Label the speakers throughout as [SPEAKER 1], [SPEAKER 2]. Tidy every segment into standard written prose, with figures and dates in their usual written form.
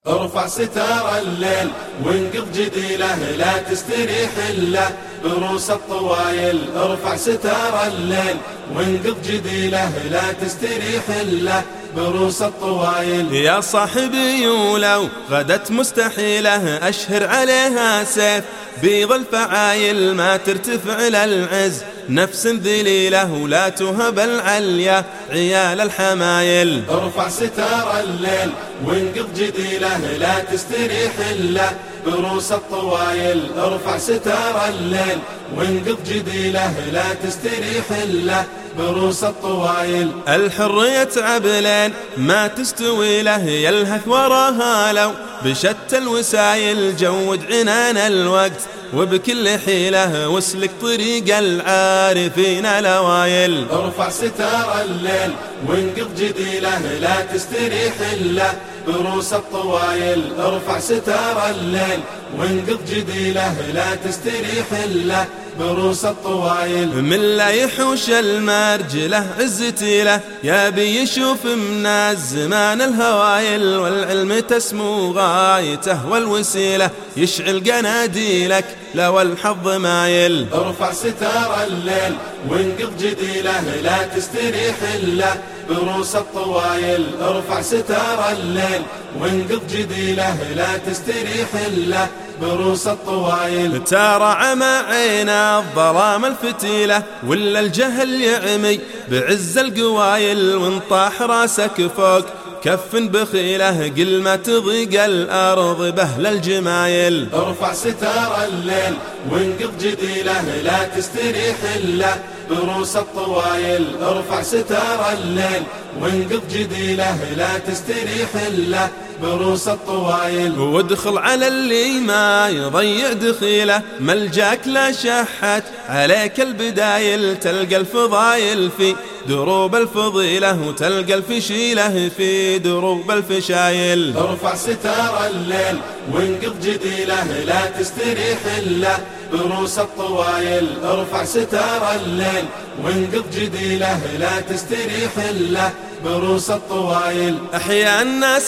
[SPEAKER 1] ارفع ستار الليل وانقض جديله، لا تستريح إلا بروس الطوايل. ارفع ستار الليل وانقض جديله، لا تستريح إلا بروس الطوايل.
[SPEAKER 2] يا صاحبي ولو غدت مستحيلة أشهر عليها سيف بيض الفعايل، ما ترتفع للعز نفس ذليلة ولا تهب العليا عيال الحمايل.
[SPEAKER 1] ارفع ستار الليل وانقض جديله، لا تستريح إلا بروس الطوايل. ارفع ستار الليل وانقض جديله، لا تستريح إلا بروس الطوايل.
[SPEAKER 2] الحر يتعب لين ما تستوي له، يلهث وراها لو بشتى الوسايل. جود عنان الوقت وبكل حيلة واسلك طريق العارفين الأوائل.
[SPEAKER 1] ارفع ستار الليل وانقض جديله، لا تستريح إلا بروس الطوايل. ارفع ستار الليل وانقض جديله، لا تستريح إلا بروس الطوايل.
[SPEAKER 2] من لا يحوش المرجله عزتي له، يابي يشوف من الزمان الهوايل. والعلم تسمو غايته والوسيلة، يشعل قناديلك لو الحظ مايل.
[SPEAKER 1] ارفع ستار الليل وانقض جديله، لا تستريح إلا بروس الطوايل. ارفع ستار الليل وانقض جديله، لا تستريح إلا بروس الطوايل.
[SPEAKER 2] ترى عمى عين الظلام الفتيلة، ولا الجهل يعمي بعز القوايل. وان طاح راسك فوق كف بخيله، قل ما تضيق الأرض بهل الجمايل.
[SPEAKER 1] ارفع ستار الليل وانقض جديله، لا تستريح إلا بروس الطوايل. ارفع ستار الليل وانقض جديله، لا تستريح إلا بروس الطوايل.
[SPEAKER 2] وادخل على اللي ما يضيع دخيله، ملجاك لا شحت عليك البدايل. تلقى الفضايل في دروب الفضيلة، وتلقى الفشيلة في دروب الفشايل.
[SPEAKER 1] ارفع ستار الليل وانقض جديله، لا تستريح إلا بروس الطوايل. ارفع ستار الليل وانقض جديله، لا تستريح إلا بروس الطوايل.
[SPEAKER 2] أحيان ناس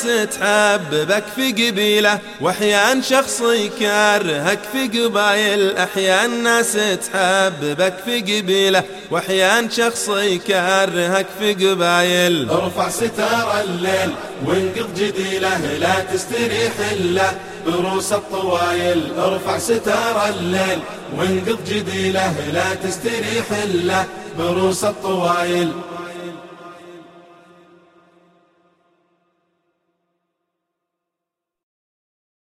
[SPEAKER 2] تحببك في قبيلة، وأحيان شخص يكرهك في قبايل. أحيان ناس تحببك في قبيلة، وأحيان شخص يكرهك في قبايل.
[SPEAKER 1] ارفع ستار الليل وانقض جديله، لا تستريح إلا بروس الطوايل. ارفع ستار الليل وانقض جديله، لا تستريح إلا بروس الطوايل.